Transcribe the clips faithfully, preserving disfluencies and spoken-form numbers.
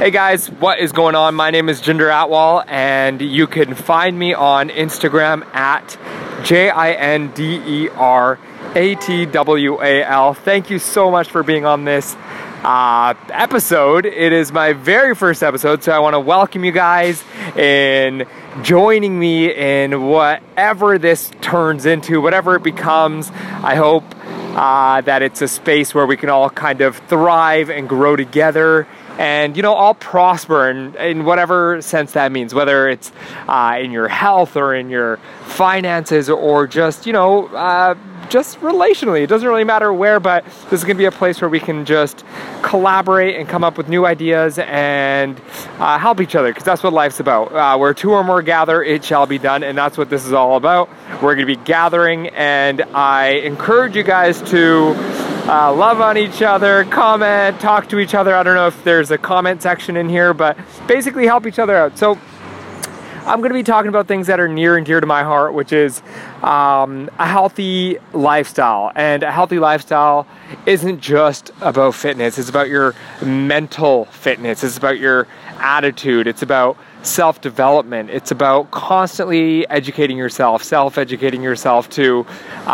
Hey guys, what is going on? My name is Jinder Atwal, and you can find me on Instagram at J I N D E R A T W A L. Thank you so much for being on this uh, episode. It is my very first episode, so I want to welcome you guys in joining me in whatever this turns into, whatever it becomes. I hope uh, that it's a space where we can all kind of thrive and grow together, and, you know, all prosper in, in whatever sense that means, whether it's uh, in your health or in your finances or just, you know, uh, just relationally. It doesn't really matter where, but this is going to be a place where we can just collaborate and come up with new ideas and uh, help each other, because that's what life's about. Uh, where two or more gather, it shall be done, and that's what this is all about. We're going to be gathering, and I encourage you guys to Uh, love on each other, comment, talk to each other. I don't know if there's a comment section in here, but basically help each other out. So I'm going to be talking about things that are near and dear to my heart, which is um, a healthy lifestyle. And a healthy lifestyle isn't just about fitness. It's about your mental fitness. It's about your attitude. It's about self-development. It's about constantly educating yourself, self-educating yourself to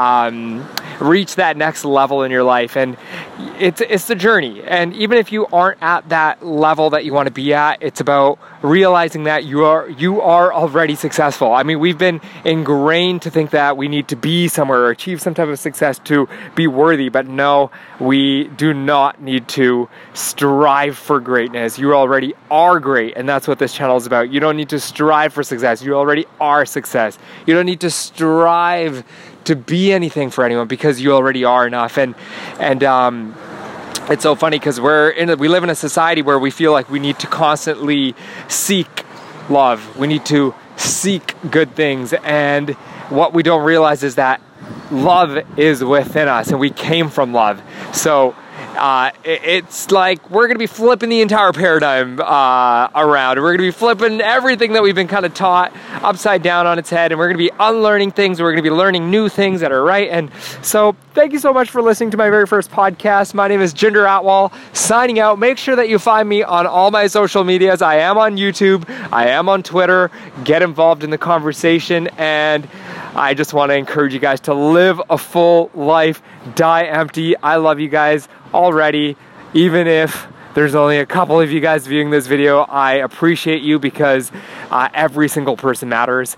um, reach that next level in your life. And it's it's the journey. And even if you aren't at that level that you want to be at, it's about realizing that you are you are already successful. I mean, we've been ingrained to think that we need to be somewhere or achieve some type of success to be worthy, but no, we do not need to strive for greatness. You already are great, and that's what this channel is about. You don't need to strive for success. You already are success. You don't need to strive to be anything for anyone, because you already are enough. And and um it's so funny because we're in a, we live in a society where we feel like we need to constantly seek love. We need to seek good things, and what we don't realize is that love is within us, and we came from love. So Uh, it, it's like we're going to be flipping the entire paradigm uh, around. We're going to be flipping everything that we've been kind of taught upside down on its head, and we're going to be unlearning things. We're going to be learning new things that are right. And so thank you so much for listening to my very first podcast. My name is Jinder Atwal, signing out. Make sure that you find me on all my social medias. I am on YouTube. I am on Twitter. Get involved in the conversation, and I just want to encourage you guys to live a full life, die empty. I love you guys already. Even if there's only a couple of you guys viewing this video, I appreciate you, because uh, every single person matters,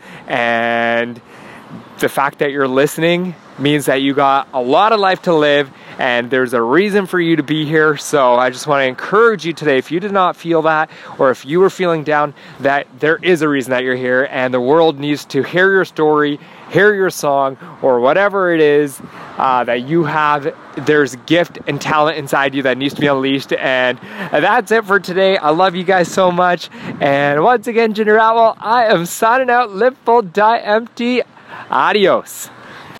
and the fact that you're listening means that you got a lot of life to live, and there's a reason for you to be here. So I just want to encourage you today, if you did not feel that, or if you were feeling down, that there is a reason that you're here, and the world needs to hear your story, hear your song, or whatever it is uh, that you have. There's gift and talent inside you that needs to be unleashed. And that's it for today. I love you guys so much. And once again, Jinder Atwal, I am signing out. Live full, die empty. Adios.